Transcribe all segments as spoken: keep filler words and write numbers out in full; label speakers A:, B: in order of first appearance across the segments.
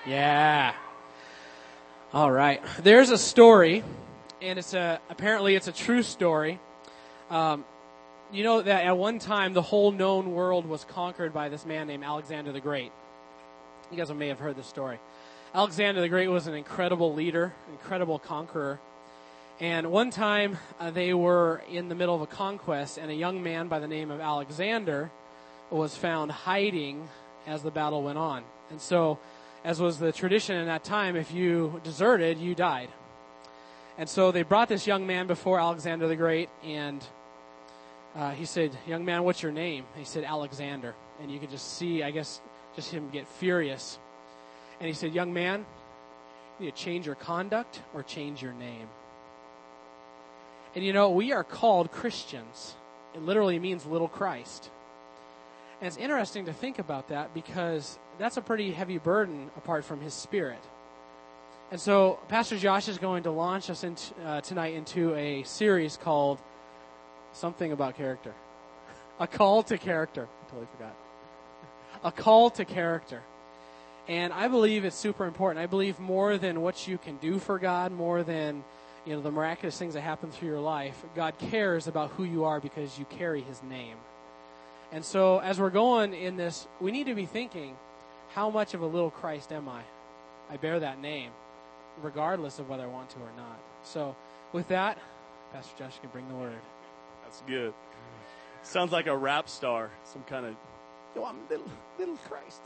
A: Yeah. All right. There's a story, and it's a apparently it's a true story. Um, you know that at one time the whole known world was conquered by this man named Alexander the Great. You guys may have heard this story. Alexander the Great was an incredible leader, incredible conqueror. And one time uh, they were in the middle of a conquest, and a young man by the name of Alexander was found hiding as the battle went on. And so, as was the tradition in that time, if you deserted, you died. And so they brought this young man before Alexander the Great, and uh, he said, "Young man, what's your name?" He said, "Alexander." And you could just see, I guess, just him get furious. And he said, "Young man, you need to change your conduct or change your name." And you know, we are called Christians. It literally means little Christ. And it's interesting to think about that because that's a pretty heavy burden apart from his spirit. And so Pastor Josh is going to launch us into, uh, tonight into a series called Something About Character. A Call to Character. I totally forgot. A Call to Character. And I believe it's super important. I believe more than what you can do for God, more than you know the miraculous things that happen through your life, God cares about who you are because you carry his name. And so as we're going in this, we need to be thinking, how much of a little Christ am I? I bear that name, regardless of whether I want to or not. So with that, Pastor Josh can bring the word.
B: That's good. Sounds like a rap star, some kind of, yo, I'm little, little Christ.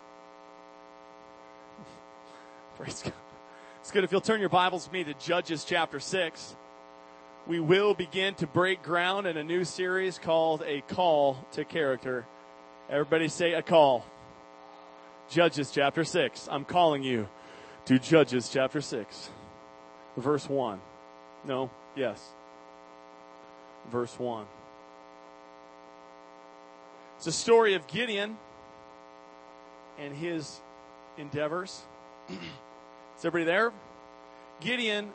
B: Praise God. It's good if you'll turn your Bibles with me to Judges chapter six. We will begin to break ground in a new series called A Call to Character. Everybody say a call. Judges chapter six. I'm calling you to Judges chapter six. Verse one. No, yes. Verse one. It's a story of Gideon and his endeavors. Is everybody there? Gideon,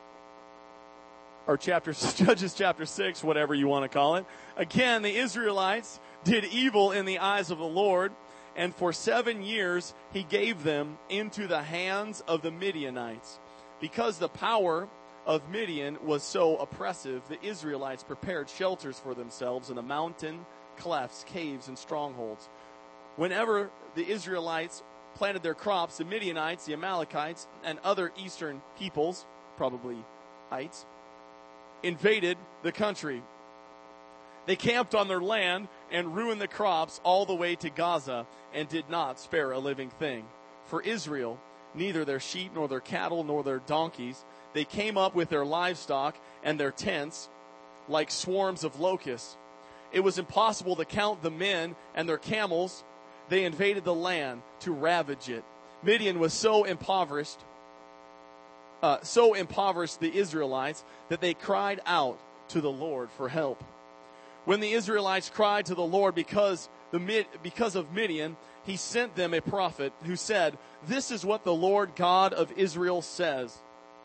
B: or chapter Judges chapter six, whatever you want to call it. Again, the Israelites did evil in the eyes of the Lord, and for seven years he gave them into the hands of the Midianites. Because the power of Midian was so oppressive, the Israelites prepared shelters for themselves in the mountain clefts, caves, and strongholds. Whenever the Israelites planted their crops, the Midianites, the Amalekites, and other eastern peoples, probably ites, invaded the country. They camped on their land and ruined the crops all the way to Gaza and did not spare a living thing. For Israel, neither their sheep nor their cattle nor their donkeys, they came up with their livestock and their tents like swarms of locusts. It was impossible to count the men and their camels. They invaded the land to ravage it. Midian was so impoverished, uh, so impoverished the Israelites that they cried out to the Lord for help. When the Israelites cried to the Lord because the because of Midian, he sent them a prophet who said, "This is what the Lord God of Israel says.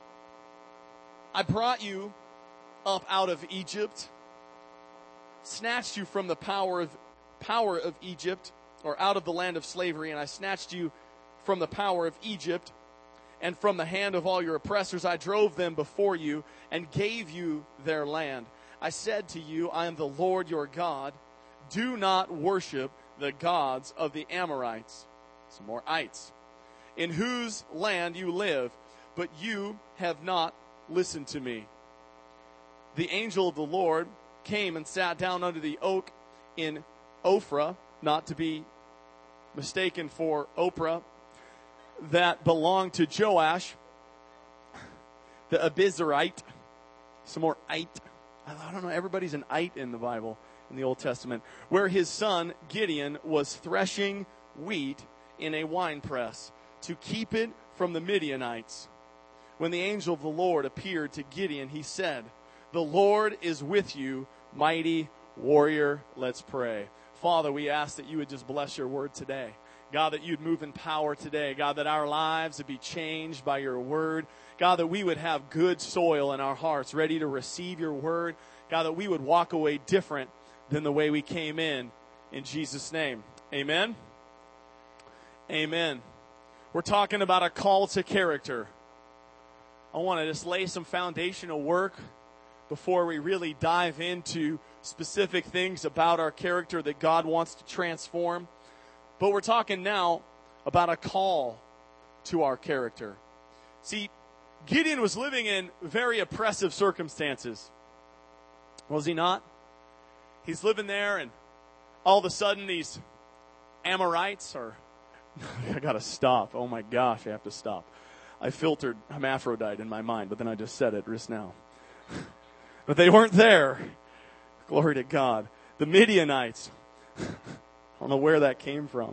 B: I brought you up out of Egypt, snatched you from the power of power of Egypt, or out of the land of slavery, and I snatched you from the power of Egypt, and from the hand of all your oppressors. I drove them before you and gave you their land. I said to you, I am the Lord your God. Do not worship the gods of the Amorites," some more ites, "in whose land you live, but you have not listened to me." The angel of the Lord came and sat down under the oak in Ophrah, not to be mistaken for Oprah, that belonged to Joash, the Abizarite. Some more ite. I don't know, everybody's an ite in the Bible, in the Old Testament. Where his son Gideon was threshing wheat in a winepress to keep it from the Midianites. When the angel of the Lord appeared to Gideon, he said, "The Lord is with you, mighty warrior." Let's pray. Father, we ask that you would just bless your word today. God, that you'd move in power today. God, that our lives would be changed by your word. God, that we would have good soil in our hearts, ready to receive your word. God, that we would walk away different than the way we came in. In Jesus' name, amen. Amen. We're talking about a call to character. I want to just lay some foundational work before we really dive into specific things about our character that God wants to transform. But we're talking now about a call to our character. See, Gideon was living in very oppressive circumstances. Was he not? He's living there, and all of a sudden these Amorites are... I gotta stop. Oh my gosh, I have to stop. I filtered hermaphrodite in my mind, but then I just said it just now. But they weren't there. Glory to God. The Midianites. I don't know where that came from.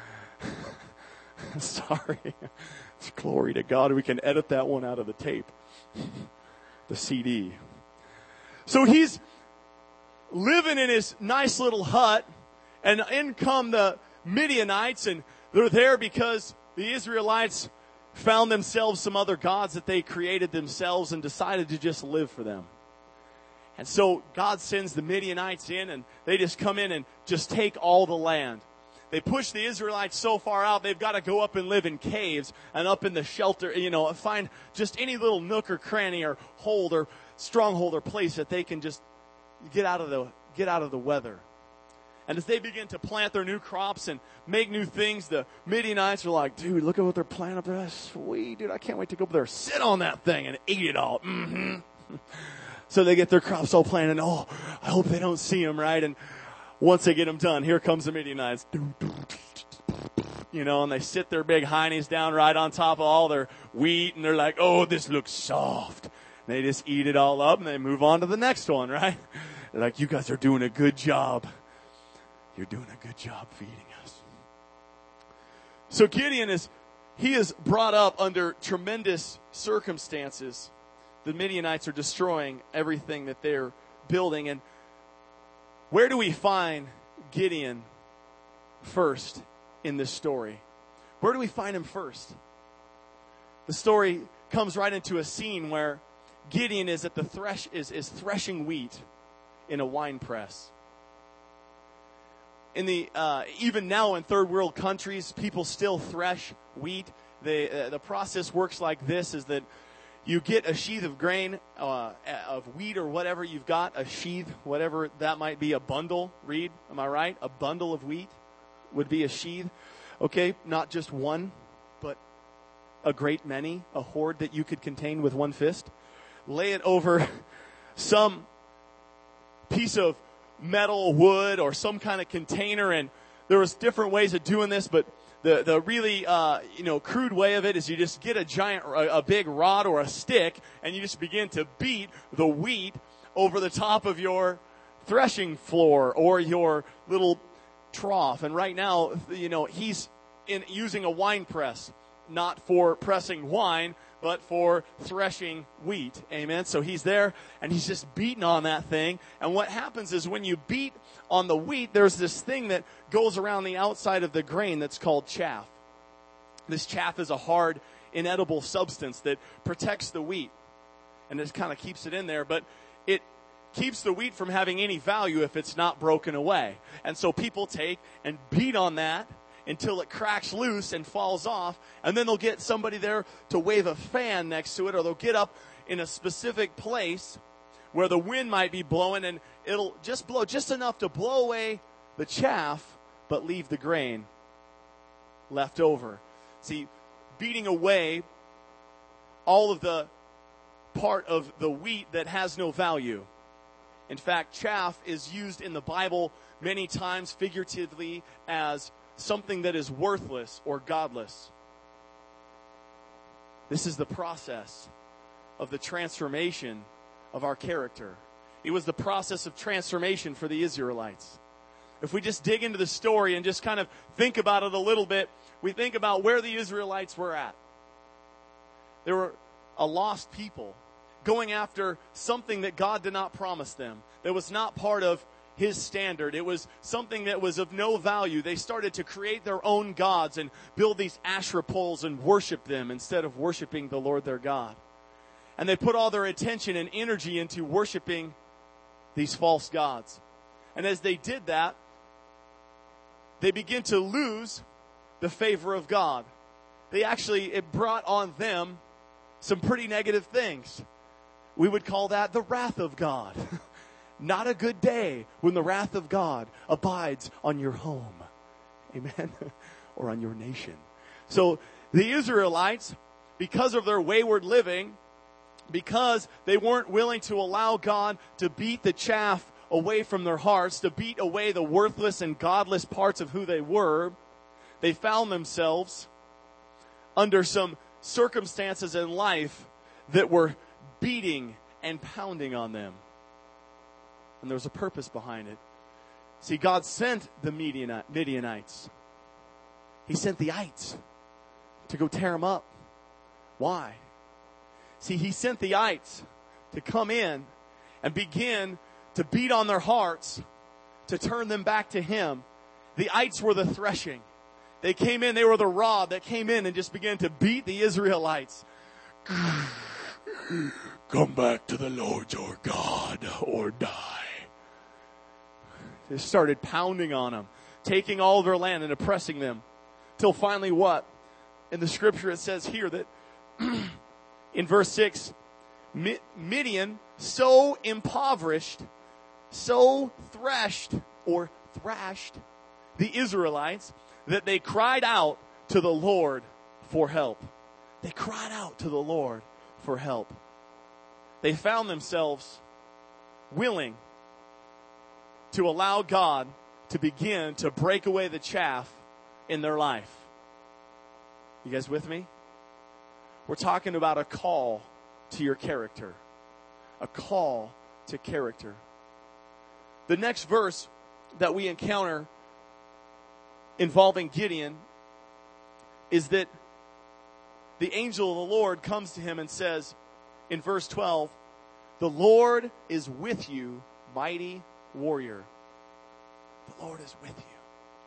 B: Sorry. Glory to God. We can edit that one out of the tape. The C D. So he's living in his nice little hut, and in come the Midianites, and they're there because the Israelites found themselves some other gods that they created themselves and decided to just live for them. And so God sends the Midianites in, and they just come in and just take all the land. They push the Israelites so far out, they've got to go up and live in caves and up in the shelter, you know, find just any little nook or cranny or hold or stronghold or place that they can just get out of the get out of the weather. And as they begin to plant their new crops and make new things, the Midianites are like, dude, look at what they're planting up there. That's sweet, dude. I can't wait to go up there, sit on that thing and eat it all. Mm-hmm. So they get their crops all planted. And, oh, I hope they don't see them, right? And once they get them done, here comes the Midianites. You know, and they sit their big heinies down right on top of all their wheat. And they're like, oh, this looks soft. And they just eat it all up and they move on to the next one, right? They're like, you guys are doing a good job. You're doing a good job feeding us. So Gideon is, he is brought up under tremendous circumstances. The Midianites are destroying everything that they're building. And where do we find Gideon first in this story? Where do we find him first? The story comes right into a scene where Gideon is at the thresh is, is threshing wheat in a wine press. In the uh, even now in third world countries, people still thresh wheat. They, uh, the process works like this: is that you get a sheaf of grain, uh, of wheat or whatever you've got, a sheaf, whatever that might be, a bundle. Read, am I right? A bundle of wheat would be a sheaf. Okay, not just one, but a great many, a hoard that you could contain with one fist. Lay it over some piece of metal, wood, or some kind of container, and there was different ways of doing this, but the the really uh, you know crude way of it is you just get a giant, a, a big rod or a stick, and you just begin to beat the wheat over the top of your threshing floor or your little trough. And right now, you know, he's in using a wine press, not for pressing wine, but for threshing wheat. Amen. So he's there and he's just beating on that thing. And what happens is when you beat on the wheat, there's this thing that goes around the outside of the grain that's called chaff. This chaff is a hard, inedible substance that protects the wheat. And it kind of keeps it in there, but it keeps the wheat from having any value if it's not broken away. And so people take and beat on that until it cracks loose and falls off, and then they'll get somebody there to wave a fan next to it, or they'll get up in a specific place where the wind might be blowing, and it'll just blow just enough to blow away the chaff, but leave the grain left over. See, beating away all of the part of the wheat that has no value. In fact, chaff is used in the Bible many times figuratively as something that is worthless or godless. This is the process of the transformation of our character. It was the process of transformation for the Israelites. If we just dig into the story and just kind of think about it a little bit, we think about where the Israelites were at. They were a lost people going after something that God did not promise them, that was not part of His standard. It was something that was of no value. They started to create their own gods and build these Asherah poles and worship them instead of worshiping the Lord their God. And they put all their attention and energy into worshiping these false gods. And as they did that, they begin to lose the favor of God. they actually, it brought on them some pretty negative things. We would call that the wrath of God. Not a good day when the wrath of God abides on your home. Amen. Or on your nation. So the Israelites, because of their wayward living, because they weren't willing to allow God to beat the chaff away from their hearts, to beat away the worthless and godless parts of who they were, they found themselves under some circumstances in life that were beating and pounding on them. And there was a purpose behind it. See, God sent the Midianites. He sent the ites to go tear them up. Why? See, he sent the ites to come in and begin to beat on their hearts, to turn them back to him. The ites were the threshing. They came in, they were the rod that came in and just began to beat the Israelites. Come back to the Lord your God or die. They started pounding on them, taking all of their land and oppressing them. Till finally what? In the scripture it says here that in verse six, Midian so impoverished, so threshed or thrashed the Israelites that they cried out to the Lord for help. They cried out to the Lord for help. They found themselves willing to allow God to begin to break away the chaff in their life. You guys with me? We're talking about a call to your character. A call to character. The next verse that we encounter involving Gideon is that the angel of the Lord comes to him and says in verse twelve, "The Lord is with you, mighty warrior." The Lord is with you.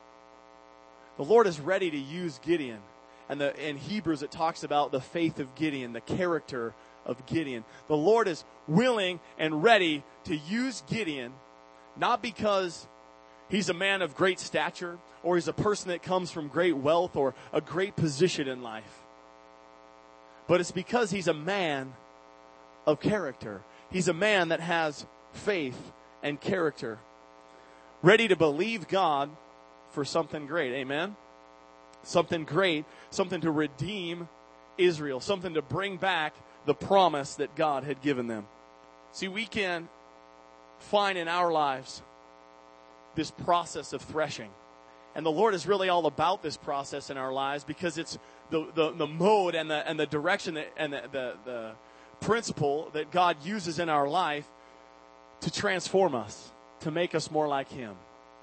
B: The Lord is ready to use Gideon. And the, in Hebrews it talks about the faith of Gideon, the character of Gideon. The Lord is willing and ready to use Gideon, not because he's a man of great stature, or he's a person that comes from great wealth or a great position in life. But it's because he's a man of character. He's a man that has faith and character. Ready to believe God for something great. Amen? Something great. Something to redeem Israel. Something to bring back the promise that God had given them. See, we can find in our lives this process of threshing. And the Lord is really all about this process in our lives because it's the, the, the mode and the and the direction that, and the, the, the principle that God uses in our life to transform us, to make us more like Him.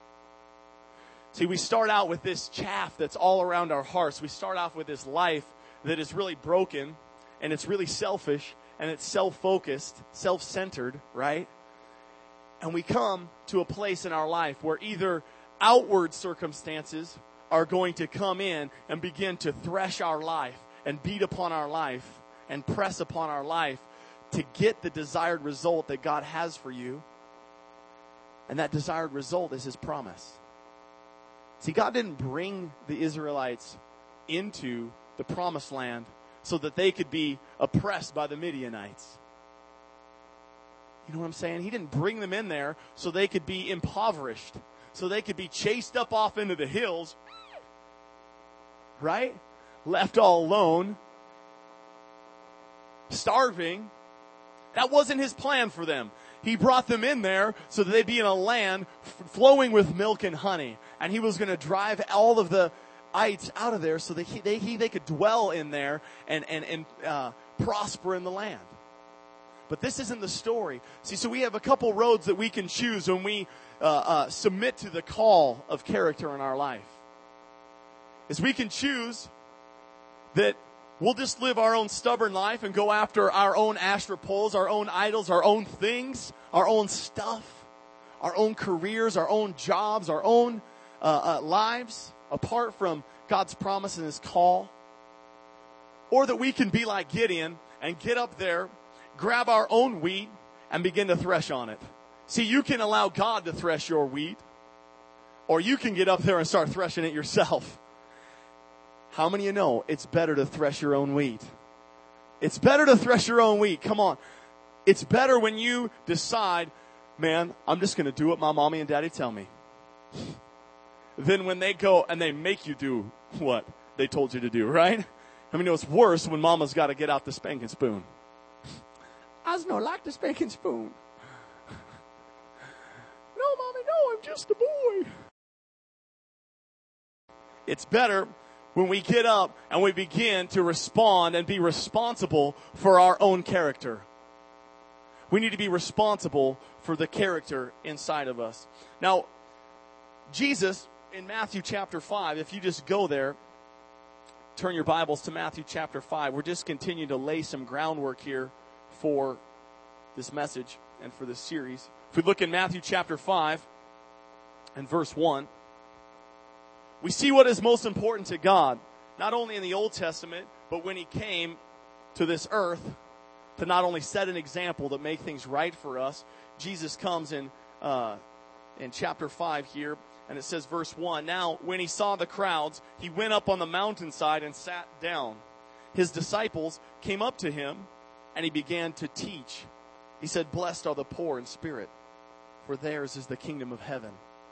B: See, we start out with this chaff that's all around our hearts. We start off with this life that is really broken, and it's really selfish, and it's self-focused, self-centered, right? And we come to a place in our life where either outward circumstances are going to come in and begin to thresh our life and beat upon our life and press upon our life to get the desired result that God has for you. And that desired result is His promise. See, God didn't bring the Israelites into the promised land so that they could be oppressed by the Midianites. You know what I'm saying? He didn't bring them in there so they could be impoverished, so they could be chased up off into the hills, right? Left all alone, starving. That wasn't His plan for them. He brought them in there so that they'd be in a land f- flowing with milk and honey. And He was going to drive all of the ites out of there so that he, they, he, they could dwell in there and, and, and uh, prosper in the land. But this isn't the story. See, so we have a couple roads that we can choose when we uh, uh, submit to the call of character in our life. Is we can choose that we'll just live our own stubborn life and go after our own Asherah poles, our own idols, our own things, our own stuff, our own careers, our own jobs, our own uh, uh, lives, apart from God's promise and His call. Or that we can be like Gideon and get up there, grab our own wheat, and begin to thresh on it. See, you can allow God to thresh your wheat, or you can get up there and start threshing it yourself. How many of you know it's better to thresh your own wheat? It's better to thresh your own wheat. Come on. It's better when you decide, man, I'm just going to do what my mommy and daddy tell me. Than when they go and they make you do what they told you to do, right? I mean, it's worse when mama's got to get out the spanking spoon. I just don't like the spanking spoon. No, mommy, no, I'm just a boy. It's better when we get up and we begin to respond and be responsible for our own character. We need to be responsible for the character inside of us. Now, Jesus, in Matthew chapter five, if you just go there, turn your Bibles to Matthew chapter five. We're just continuing to lay some groundwork here for this message and for this series. If we look in Matthew chapter five and verse one, we see what is most important to God, not only in the Old Testament, but when He came to this earth to not only set an example to make things right for us. Jesus comes in uh, in chapter five here, and it says verse one, now when He saw the crowds, He went up on the mountainside and sat down. His disciples came up to Him, and He began to teach. He said, blessed are the poor in spirit, for theirs is the kingdom of heaven.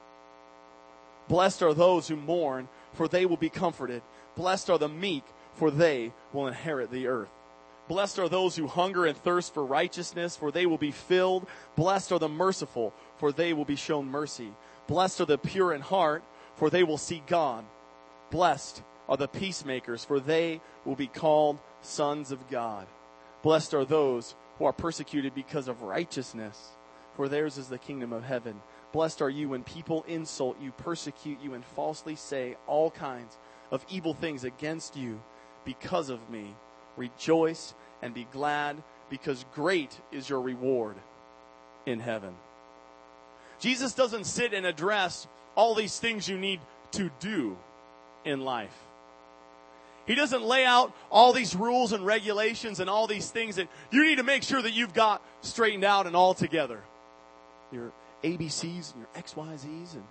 B: Blessed are those who mourn, for they will be comforted. Blessed are the meek, for they will inherit the earth. Blessed are those who hunger and thirst for righteousness, for they will be filled. Blessed are the merciful, for they will be shown mercy. Blessed are the pure in heart, for they will see God. Blessed are the peacemakers, for they will be called sons of God. Blessed are those who are persecuted because of righteousness, for theirs is the kingdom of heaven. Blessed are you when people insult you, persecute you, and falsely say all kinds of evil things against you because of me. Rejoice and be glad, because great is your reward in heaven. Jesus doesn't sit and address all these things you need to do in life. He doesn't lay out all these rules and regulations and all these things that you need to make sure that you've got straightened out and all together. Your A B Cs and your X Y Zs and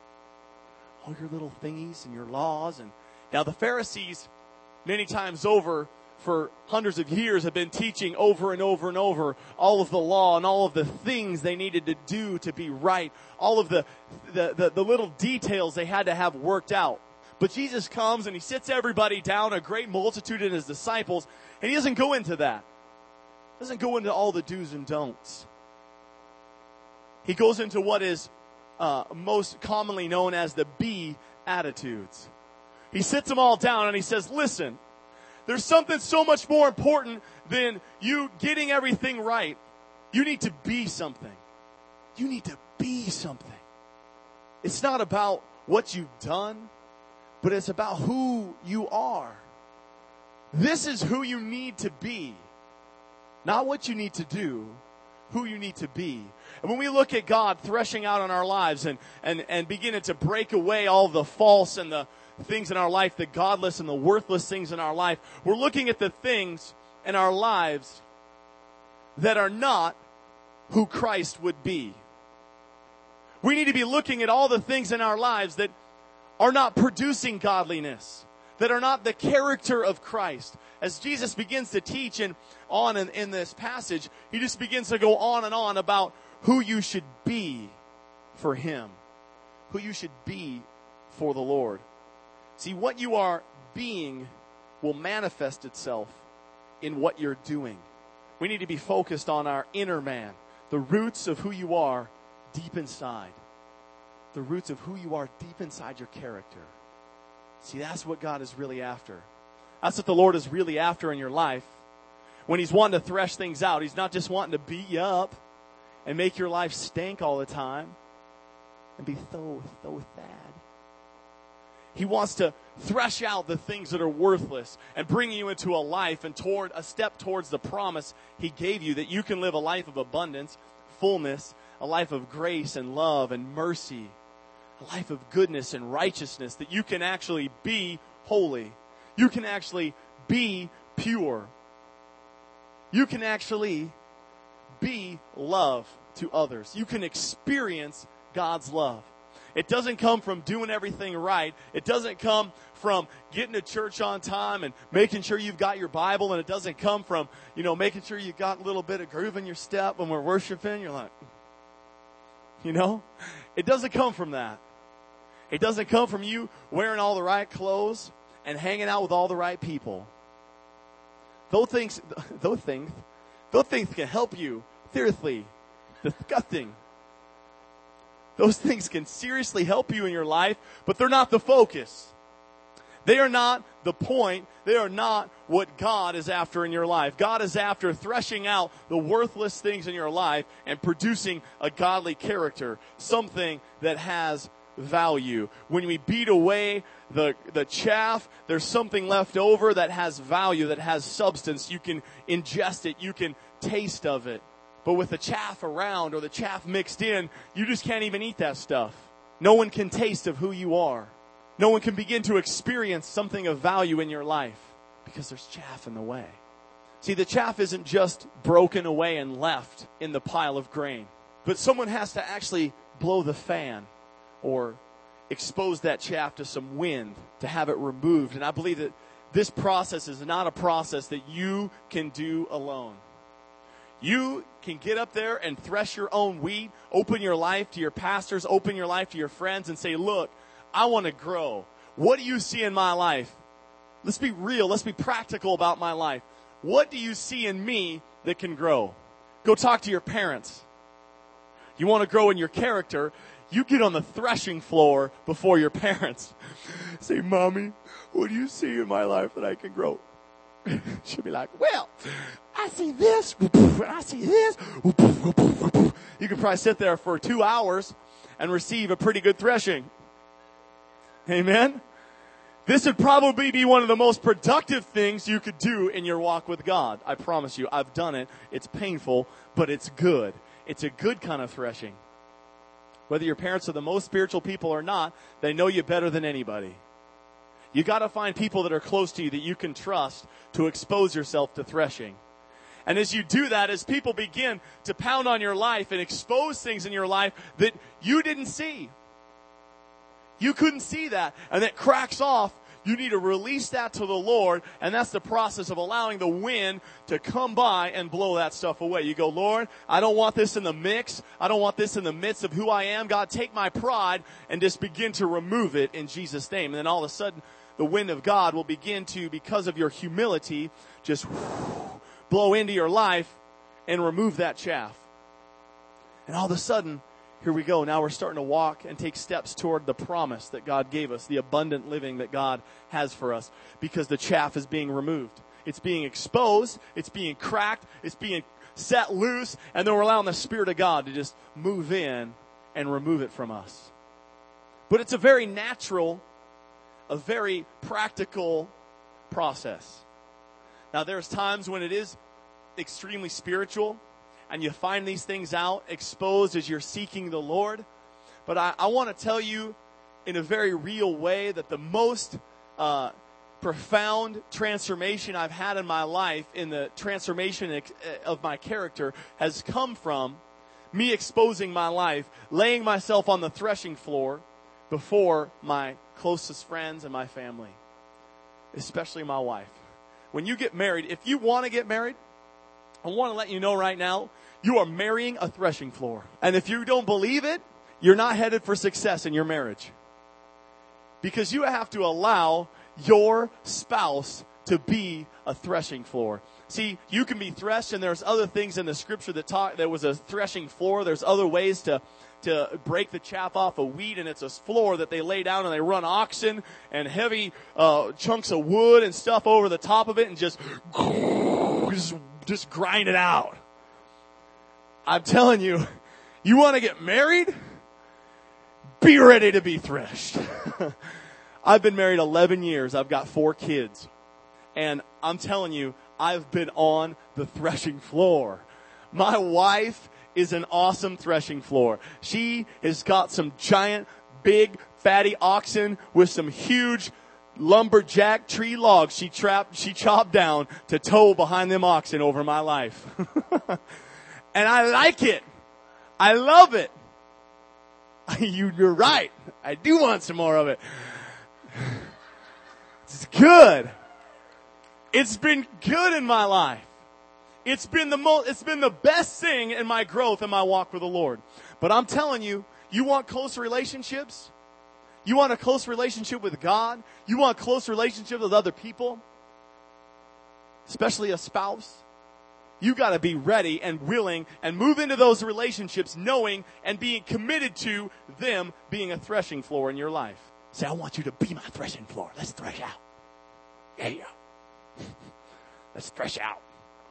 B: all your little thingies and your laws. And now the Pharisees, many times over, for hundreds of years, have been teaching over and over and over all of the law and all of the things they needed to do to be right. All of the, the, the, the little details they had to have worked out. But Jesus comes and He sits everybody down, a great multitude and His disciples, and He doesn't go into that. He doesn't go into all the do's and don'ts. He goes into what is uh, most commonly known as the Beatitudes. He sits them all down and He says, listen, there's something so much more important than you getting everything right. You need to be something. You need to be something. It's not about what you've done, but it's about who you are. This is who you need to be. Not what you need to do, who you need to be. And when we look at God threshing out in our lives and, and, and beginning to break away all the false and the things in our life, the godless and the worthless things in our life, we're looking at the things in our lives that are not who Christ would be. We need to be looking at all the things in our lives that are not producing godliness, that are not the character of Christ. As Jesus begins to teach and on in, in this passage, He just begins to go on and on about who you should be for Him, who you should be for the Lord. See, what you are being will manifest itself in what you're doing. We need to be focused on our inner man, the roots of who you are deep inside. The roots of who you are deep inside your character. See, that's what God is really after. That's what the Lord is really after in your life. When He's wanting to thresh things out, He's not just wanting to beat you up and make your life stink all the time and be so, so sad. He wants to thresh out the things that are worthless and bring you into a life and toward a step towards the promise He gave you, that you can live a life of abundance, fullness, a life of grace and love and mercy, a life of goodness and righteousness, that you can actually be holy. You can actually be pure. You can actually be love to others. You can experience God's love. It doesn't come from doing everything right. It doesn't come from getting to church on time and making sure you've got your Bible. And it doesn't come from, you know, making sure you've got a little bit of groove in your step when we're worshiping. You're like, you know, it doesn't come from that. It doesn't come from you wearing all the right clothes and hanging out with all the right people. Those things, those things, those things can help you. Seriously, disgusting. Those things can seriously help you in your life, but they're not the focus. They are not the point. They are not what God is after in your life. God is after threshing out the worthless things in your life and producing a godly character, something that has value. When we beat away the, the chaff, there's something left over that has value, that has substance. You can ingest it. You can taste of it. But with the chaff around or the chaff mixed in, you just can't even eat that stuff. No one can taste of who you are. No one can begin to experience something of value in your life because there's chaff in the way. See, the chaff isn't just broken away and left in the pile of grain, but someone has to actually blow the fan or expose that chaff to some wind to have it removed. And I believe that this process is not a process that you can do alone. You can get up there and thresh your own wheat, open your life to your pastors, open your life to your friends and say, look, I want to grow. What do you see in my life? Let's be real. Let's be practical about my life. What do you see in me that can grow? Go talk to your parents. You want to grow in your character, you get on the threshing floor before your parents. Say, Mommy, what do you see in my life that I can grow? She'll be like, well, I see this, and I see this. You could probably sit there for two hours and receive a pretty good threshing. Amen? This would probably be one of the most productive things you could do in your walk with God. I promise you, I've done it. It's painful, but it's good. It's a good kind of threshing. Whether your parents are the most spiritual people or not, they know you better than anybody. You got to find people that are close to you that you can trust to expose yourself to threshing. And as you do that, as people begin to pound on your life and expose things in your life that you didn't see, you couldn't see that, and that cracks off, you need to release that to the Lord, and that's the process of allowing the wind to come by and blow that stuff away. You go, Lord, I don't want this in the mix. I don't want this in the midst of who I am. God, take my pride and just begin to remove it in Jesus' name. And then all of a sudden, the wind of God will begin to, because of your humility, just blow into your life and remove that chaff. And all of a sudden, here we go. Now we're starting to walk and take steps toward the promise that God gave us, the abundant living that God has for us, because the chaff is being removed. It's being exposed. It's being cracked. It's being set loose. And then we're allowing the Spirit of God to just move in and remove it from us. But it's a very natural, a very practical process. Now there's times when it is extremely spiritual, and you find these things out exposed as you're seeking the Lord. But I, I want to tell you in a very real way that the most uh, profound transformation I've had in my life, in the transformation of my character, has come from me exposing my life, laying myself on the threshing floor before my closest friends and my family, especially my wife. When you get married, if you want to get married, I want to let you know right now, you are marrying a threshing floor. And if you don't believe it, you're not headed for success in your marriage. Because you have to allow your spouse to be a threshing floor. See, you can be threshed, and there's other things in the scripture that talk, there was a threshing floor. There's other ways to, to break the chaff off of wheat, and it's a floor that they lay down, and they run oxen and heavy uh, chunks of wood and stuff over the top of it and just, just, just grind it out. I'm telling you, you want to get married? Be ready to be threshed. I've been married eleven years. I've got four kids. And I'm telling you, I've been on the threshing floor. My wife is an awesome threshing floor. She has got some giant, big, fatty oxen with some huge lumberjack tree logs she trapped, she chopped down to tow behind them oxen over my life. And I like it. I love it. you, you're right. I do want some more of it. It's good. It's been good in my life. It's been the most, it's been the best thing in my growth and my walk with the Lord. But I'm telling you, you want close relationships? You want a close relationship with God? You want a close relationship with other people? Especially a spouse? You got to be ready and willing and move into those relationships knowing and being committed to them being a threshing floor in your life. Say, I want you to be my threshing floor. Let's thresh out. Yeah. Let's thresh out.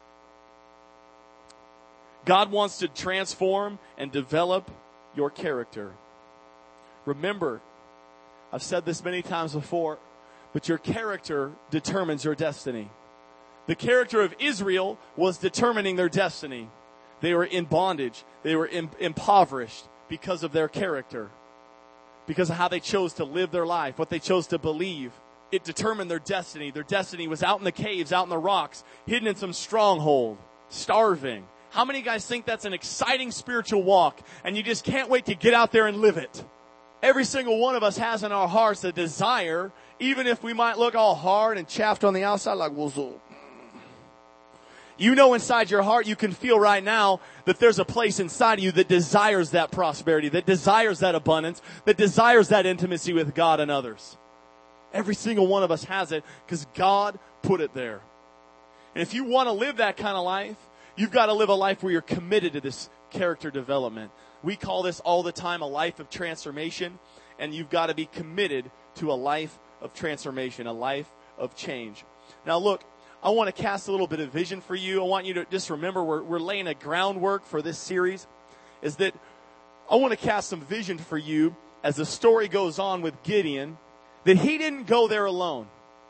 B: God wants to transform and develop your character. Remember, I've said this many times before, but your character determines your destiny. The character of Israel was determining their destiny. They were in bondage. They were in, impoverished because of their character, because of how they chose to live their life, what they chose to believe. It determined their destiny. Their destiny was out in the caves, out in the rocks, hidden in some stronghold, starving. How many guys think that's an exciting spiritual walk and you just can't wait to get out there and live it? Every single one of us has in our hearts a desire, even if we might look all hard and chaffed on the outside like, well, so. You know inside your heart, you can feel right now that there's a place inside of you that desires that prosperity, that desires that abundance, that desires that intimacy with God and others. Every single one of us has it because God put it there. And if you want to live that kind of life, you've got to live a life where you're committed to this character development. We call this all the time a life of transformation, and you've got to be committed to a life of transformation, a life of change. Now look, I want to cast a little bit of vision for you. I want you to just remember we're, we're laying a groundwork for this series, is that I want to cast some vision for you as the story goes on with Gideon, that he didn't go there alone.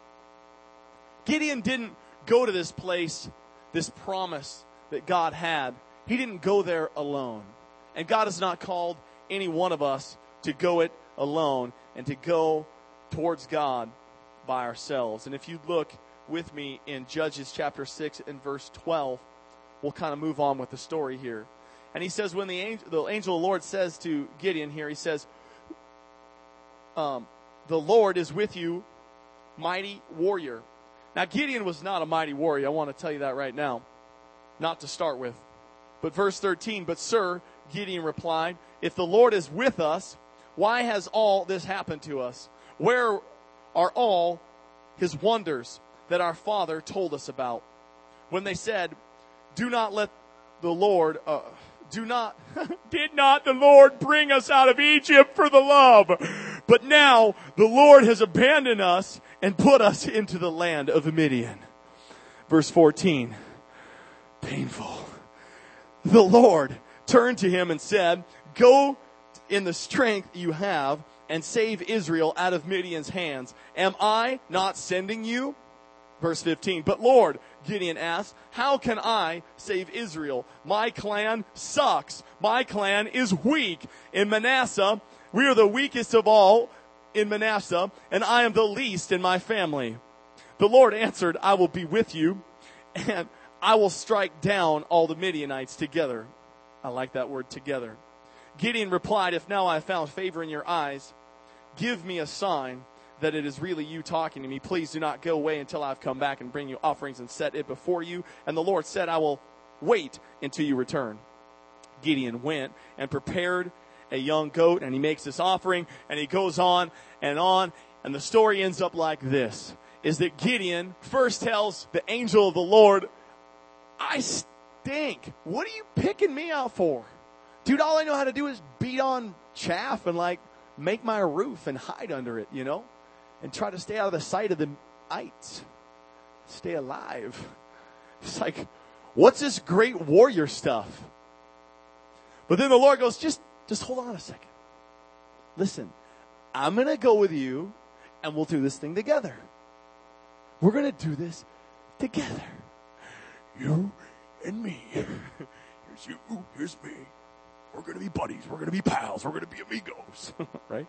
B: Gideon didn't go to this place, this promise that God had. He didn't go there alone. And God has not called any one of us to go it alone and to go towards God by ourselves. And if you look with me in Judges chapter six and verse twelve, we'll kind of move on with the story here. And he says, when the angel, the angel of the Lord says to Gideon here, he says, um, the Lord is with you, mighty warrior. Now, Gideon was not a mighty warrior. I want to tell you that right now. Not to start with. But verse thirteen, but sir, Gideon replied, if the Lord is with us, why has all this happened to us? Where are all his wonders that our father told us about? When they said, do not let the Lord, uh, do not, did not the Lord bring us out of Egypt for the love? But now the Lord has abandoned us and put us into the land of Midian. Verse fourteen, painful. The Lord turned to him and said, go in the strength you have and save Israel out of Midian's hands. Am I not sending you? Verse fifteen, but Lord, Gideon asked, how can I save Israel? My clan sucks. My clan is weak. In Manasseh, we are the weakest of all in Manasseh, and I am the least in my family. The Lord answered, I will be with you, and I will strike down all the Midianites together. I like that word, together. Gideon replied, if now I have found favor in your eyes, give me a sign that it is really you talking to me. Please do not go away until I've come back and bring you offerings and set it before you. And the Lord said, I will wait until you return. Gideon went and prepared a young goat, and he makes this offering, and he goes on and on. And the story ends up like this, is that Gideon first tells the angel of the Lord, I stink. What are you picking me out for? Dude, all I know how to do is beat on chaff and like make my roof and hide under it, you know, and try to stay out of the sight of the ites. Stay alive. It's like, what's this great warrior stuff? But then the Lord goes, just, just hold on a second. Listen, I'm going to go with you and we'll do this thing together. We're going to do this together. You and me. Here's you, here's me. We're going to be buddies. We're going to be pals. We're going to be amigos. Right?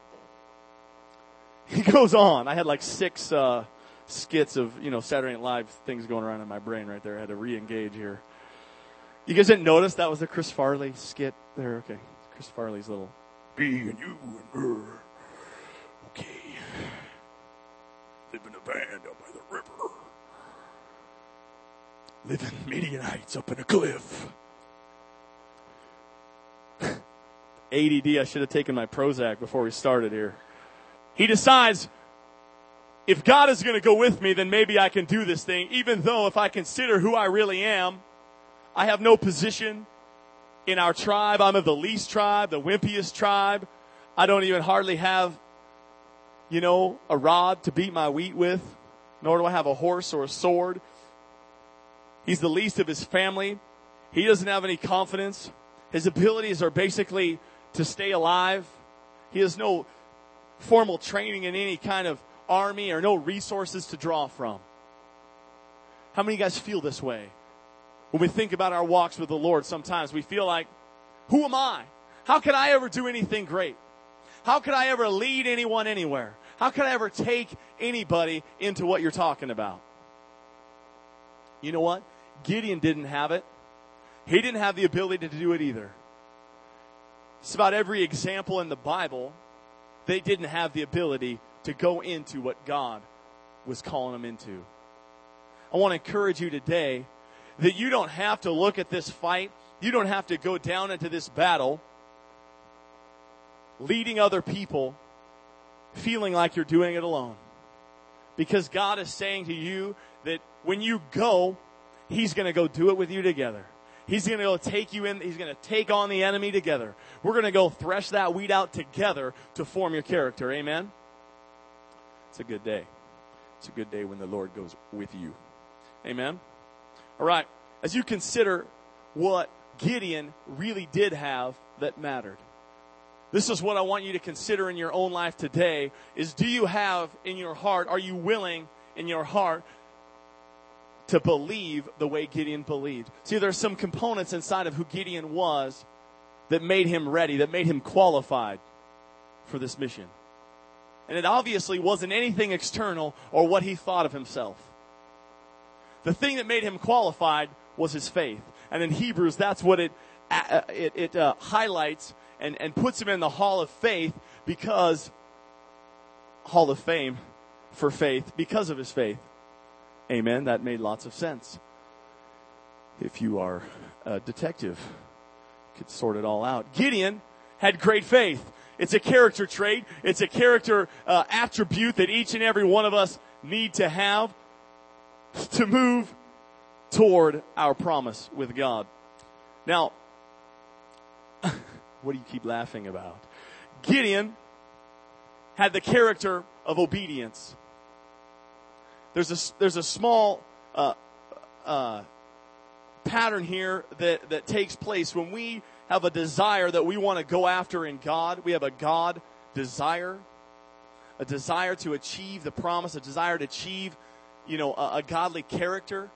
B: He goes on. I had like six uh, skits of, you know, Saturday Night Live things going around in my brain right there. I had to re-engage here. You guys didn't notice that was the Chris Farley skit there? Okay. Chris Farley's little, me and you and her. live in a van down by the river. Live in Midianites up in a cliff. A D D, I should have taken my Prozac before we started here. He decides, if God is going to go with me, then maybe I can do this thing, even though if I consider who I really am, I have no position in our tribe. I'm of the least tribe, the wimpiest tribe. I don't even hardly have, you know, a rod to beat my wheat with, nor do I have a horse or a sword. He's the least of his family. He doesn't have any confidence. His abilities are basically to stay alive. He has no formal training in any kind of army or no resources to draw from. How many of you guys feel this way? When we think about our walks with the Lord, sometimes we feel like, who am I? How could I ever do anything great? How could I ever lead anyone anywhere? How could I ever take anybody into what you're talking about? You know what? Gideon didn't have it. He didn't have the ability to do it either. It's about every example in the Bible, they didn't have the ability to go into what God was calling them into. I want to encourage you today that you don't have to look at this fight. You don't have to go down into this battle leading other people, feeling like you're doing it alone. Because God is saying to you that when you go, He's going to go do it with you together. He's going to go take you in. He's going to take on the enemy together. We're going to go thresh that wheat out together to form your character. Amen? It's a good day. It's a good day when the Lord goes with you. Amen? All right. As you consider what Gideon really did have that mattered, this is what I want you to consider in your own life today is, do you have in your heart, are you willing in your heart to believe the way Gideon believed? See, there's some components inside of who Gideon was that made him ready, that made him qualified for this mission. And it obviously wasn't anything external or what he thought of himself. The thing that made him qualified was his faith. And in Hebrews, that's what it uh, it, it uh, highlights and, and puts him in the Hall of Faith because, Hall of Fame for faith, because of his faith. Amen. That made lots of sense. If you are a detective, you could sort it all out. Gideon had great faith. It's a character trait. It's a character uh, attribute that each and every one of us need to have to move toward our promise with God. Now, what do you keep laughing about? Gideon had the character of obedience. There's a, there's a small uh, uh, pattern here that, that takes place when we have a desire that we want to go after in God. We have a God desire, a desire to achieve the promise, a desire to achieve, you know, a, a godly character.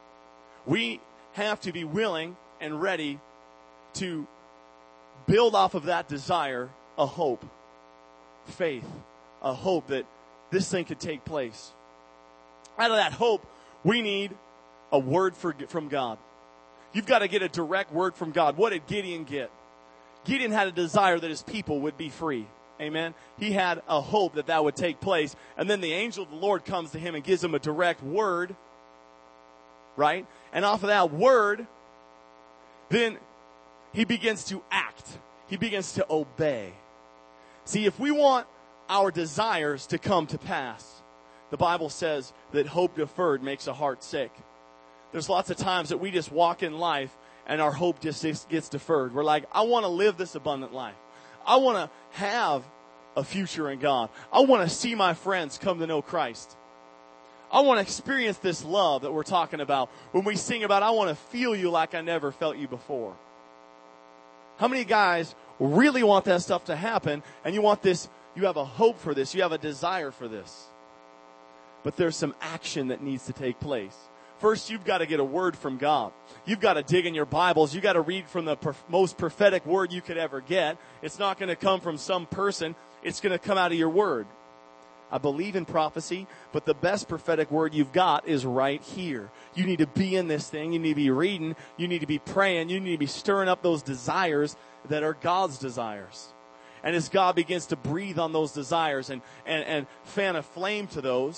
B: We have to be willing and ready to build off of that desire a hope, faith, a hope that this thing could take place. Out of that hope, we need a word for, from God. You've got to get a direct word from God. What did Gideon get? Gideon had a desire that his people would be free. Amen. He had a hope that that would take place. And then the angel of the Lord comes to him and gives him a direct word. Right? And off of that word, then he begins to act. He begins to obey. See, if we want our desires to come to pass, the Bible says that hope deferred makes a heart sick. There's lots of times that we just walk in life and our hope just gets deferred. We're like, I want to live this abundant life. I want to have a future in God. I want to see my friends come to know Christ. I want to experience this love that we're talking about when we sing about, I want to feel you like I never felt you before. How many guys really want that stuff to happen, and you want this, you have a hope for this, you have a desire for this? But there's some action that needs to take place. First, you've got to get a word from God. You've got to dig in your Bibles. You've got to read from the per- most prophetic word you could ever get. It's not going to come from some person. It's going to come out of your word. I believe in prophecy, but the best prophetic word you've got is right here. You need to be in this thing. You need to be reading. You need to be praying. You need to be stirring up those desires that are God's desires. And as God begins to breathe on those desires and, and, and fan a flame to those,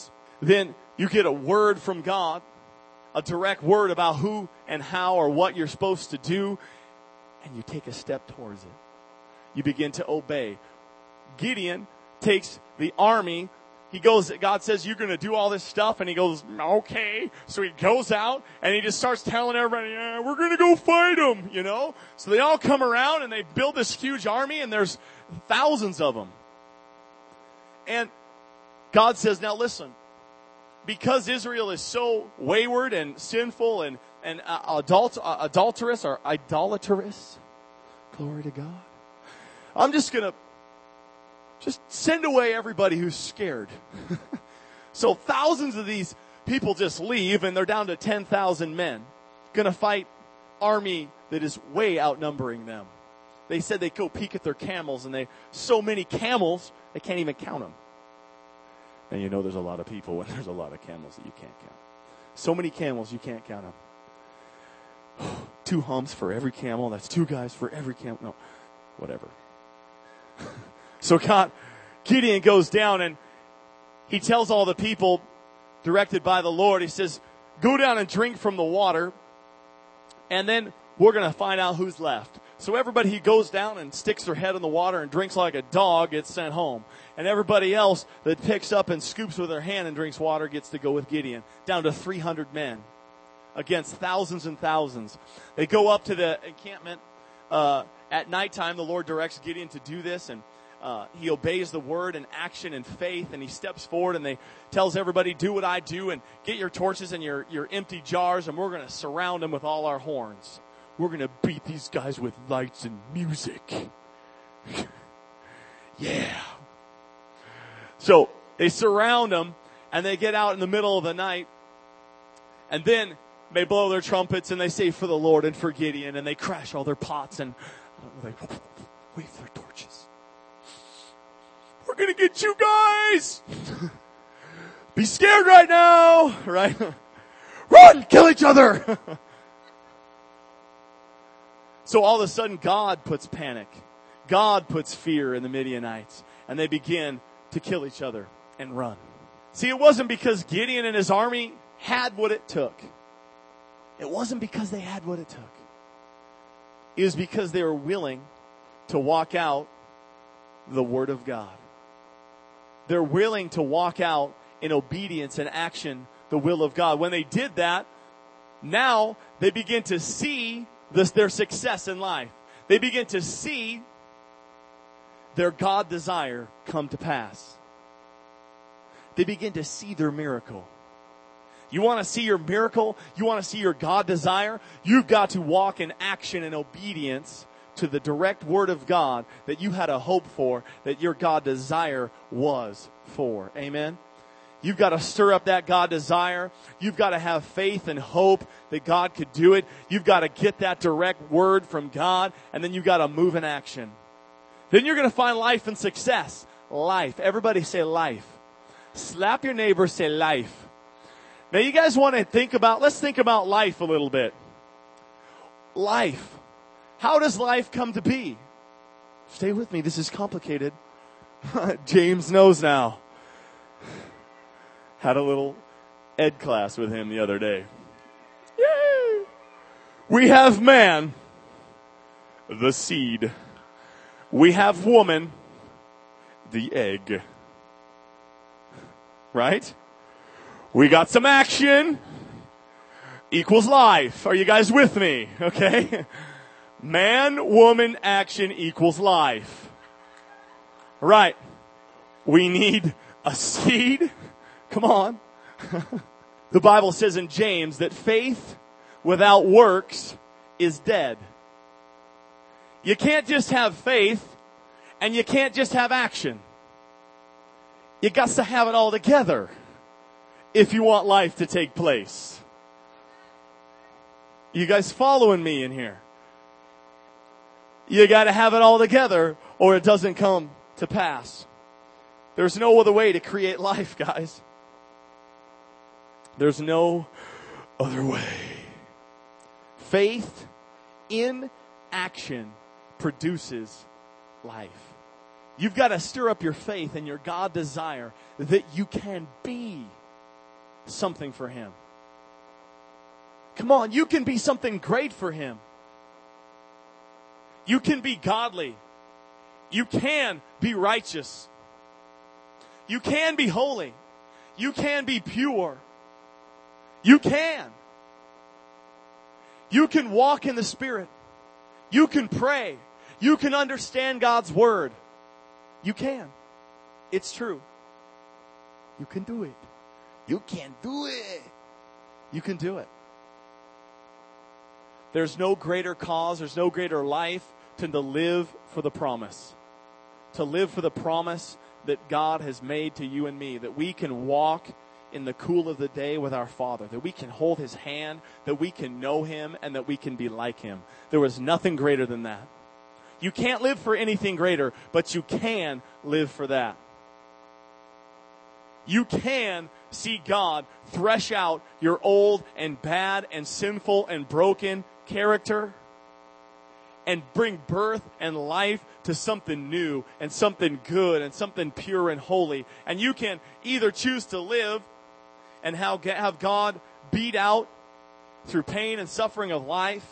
B: then you get a word from God, a direct word about who and how or what you're supposed to do, and you take a step towards it. You begin to obey. Gideon takes the army. He goes, God says, you're going to do all this stuff. And he goes, okay. So he goes out and he just starts telling everybody, yeah, we're going to go fight them, you know. So they all come around and they build this huge army, and there's thousands of them. And God says, now listen, because Israel is so wayward and sinful and, and uh, adult, uh, adulterous or idolatrous, glory to God, I'm just going to just send away everybody who's scared. So thousands of these people just leave, and they're down to ten thousand men going to fight army that is way outnumbering them. They said they go peek at their camels, and they so many camels, they can't even count them. And you know there's a lot of people when there's a lot of camels that you can't count. So many camels, you can't count them. Two humps for every camel. That's two guys for every camel. No, whatever. So God, Gideon goes down and he tells all the people, directed by the Lord, he says, go down and drink from the water, and then we're going to find out who's left. So everybody who goes down and sticks their head in the water and drinks like a dog gets sent home. And everybody else that picks up and scoops with their hand and drinks water gets to go with Gideon. Down to three hundred men against thousands and thousands. They go up to the encampment. Uh, at nighttime, the Lord directs Gideon to do this, and Uh, he obeys the word and action and faith, and he steps forward and they tells everybody, do what I do and get your torches and your, your empty jars, and we're going to surround them with all our horns. We're going to beat these guys with lights and music. Yeah. So they surround them, and they get out in the middle of the night, and then they blow their trumpets and they say, for the Lord and for Gideon, and they crash all their pots and they wave their torches. We're going to get you guys. Be scared right now, right? Run, kill each other. So all of a sudden, God puts panic. God puts fear in the Midianites, and they begin to kill each other and run. See, it wasn't because Gideon and his army had what it took. It wasn't because they had what it took. It was because they were willing to walk out the Word of God. They're willing to walk out in obedience and action the will of God. When they did that, now they begin to see this, their success in life. They begin to see their God desire come to pass. They begin to see their miracle. You want to see your miracle? You want to see your God desire? You've got to walk in action and obedience to the direct word of God that you had a hope for, that your God desire was for. Amen? You've got to stir up that God desire. You've got to have faith and hope that God could do it. You've got to get that direct word from God, and then you've got to move in action. Then you're going to find life and success. Life. Everybody say life. Slap your neighbor, say life. Now you guys want to think about, let's think about life a little bit. Life. How does life come to be? Stay with me. This is complicated. James knows now. Had a little ed class with him the other day. Yay! We have man, the seed. We have woman, the egg. Right? We got some action equals life. Are you guys with me? Okay? Man, woman, action equals life. Right. We need a seed. Come on. The Bible says in James that faith without works is dead. You can't just have faith and you can't just have action. You got to have it all together if you want life to take place. You guys following me in here? You got to have it all together or it doesn't come to pass. There's no other way to create life, guys. There's no other way. Faith in action produces life. You've got to stir up your faith and your God desire that you can be something for Him. Come on, you can be something great for Him. You can be godly. You can be righteous. You can be holy. You can be pure. You can. You can walk in the Spirit. You can pray. You can understand God's Word. You can. It's true. You can do it. You can do it. You can do it. There's no greater cause, there's no greater life than to live for the promise. To live for the promise that God has made to you and me, that we can walk in the cool of the day with our Father, that we can hold His hand, that we can know Him, and that we can be like Him. There was nothing greater than that. You can't live for anything greater, but you can live for that. You can see God thresh out your old and bad and sinful and broken character and bring birth and life to something new and something good and something pure and holy. And you can either choose to live and have have God beat out through pain and suffering of life,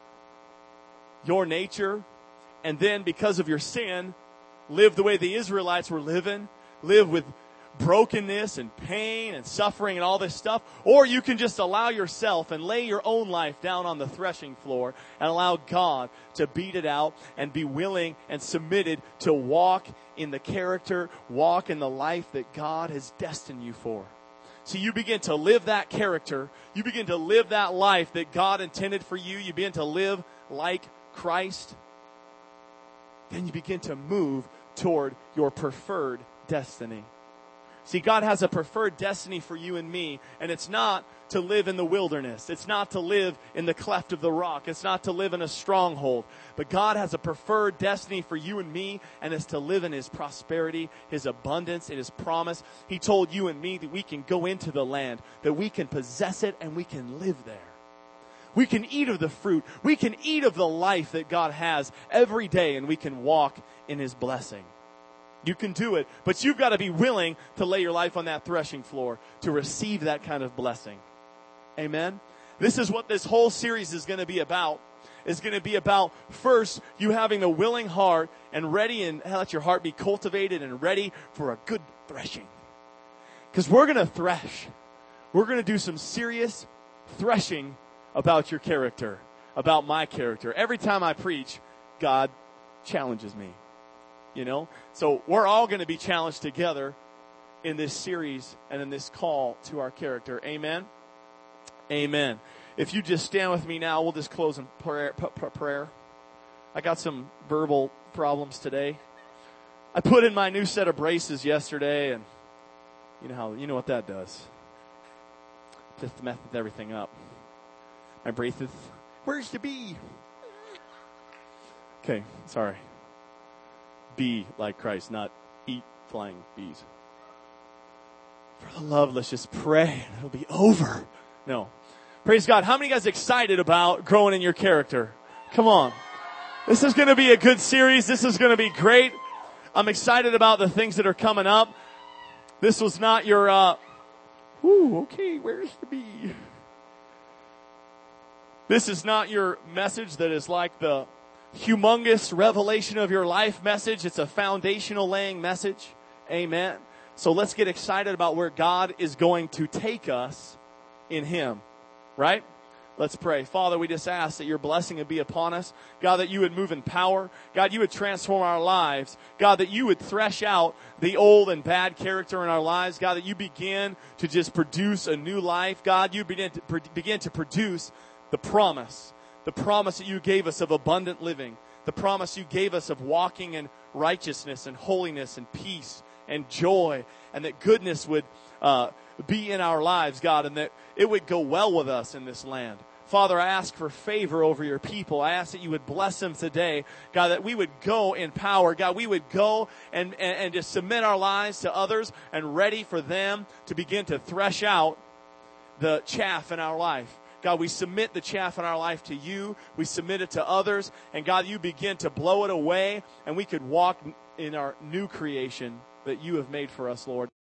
B: your nature, and then because of your sin, live the way the Israelites were living, live with brokenness and pain and suffering and all this stuff. Or you can just allow yourself and lay your own life down on the threshing floor and allow God to beat it out and be willing and submitted to walk in the character, walk in the life that God has destined you for. So you begin to live that character. You begin to live that life that God intended for you. You begin to live like Christ. Then you begin to move toward your preferred destiny. See, God has a preferred destiny for you and me, and it's not to live in the wilderness. It's not to live in the cleft of the rock. It's not to live in a stronghold. But God has a preferred destiny for you and me, and it's to live in His prosperity, His abundance, and His promise. He told you and me that we can go into the land, that we can possess it, and we can live there. We can eat of the fruit. We can eat of the life that God has every day, and we can walk in His blessing. You can do it, but you've got to be willing to lay your life on that threshing floor to receive that kind of blessing. Amen? This is what this whole series is going to be about. It's going to be about, first, you having the willing heart and ready, and let your heart be cultivated and ready for a good threshing. Because we're going to thresh. We're going to do some serious threshing about your character, about my character. Every time I preach, God challenges me. You know, so we're all going to be challenged together in this series and in this call to our character. Amen. Amen. If you just stand with me now, we'll just close in prayer. prayer. I got some verbal problems today. I put in my new set of braces yesterday, and you know how you know what that does. Just messes everything up. My braces. Where's the bee? Okay, sorry. Be like Christ, not eat flying bees. For the love, let's just pray and it'll be over. No. Praise God. How many guys excited about growing in your character? Come on. This is going to be a good series. This is going to be great. I'm excited about the things that are coming up. This was not your, uh, whoo, okay, where's the bee? This is not your message that is like the humongous revelation of your life message. It's a foundational laying message. Amen. So let's get excited about where God is going to take us in Him. Right? Let's pray. Father, we just ask that your blessing would be upon us. God, that you would move in power. God, you would transform our lives. God, that you would thresh out the old and bad character in our lives. God, that you begin to just produce a new life. God, you begin to, begin to produce the promise. The promise that you gave us of abundant living. The promise you gave us of walking in righteousness and holiness and peace and joy. And that goodness would uh, be in our lives, God. And that it would go well with us in this land. Father, I ask for favor over your people. I ask that you would bless them today. God, that we would go in power. God, we would go and, and, and just submit our lives to others and ready for them to begin to thresh out the chaff in our life. God, we submit the chaff in our life to you. We submit it to others. And God, you begin to blow it away. And we could walk in our new creation that you have made for us, Lord.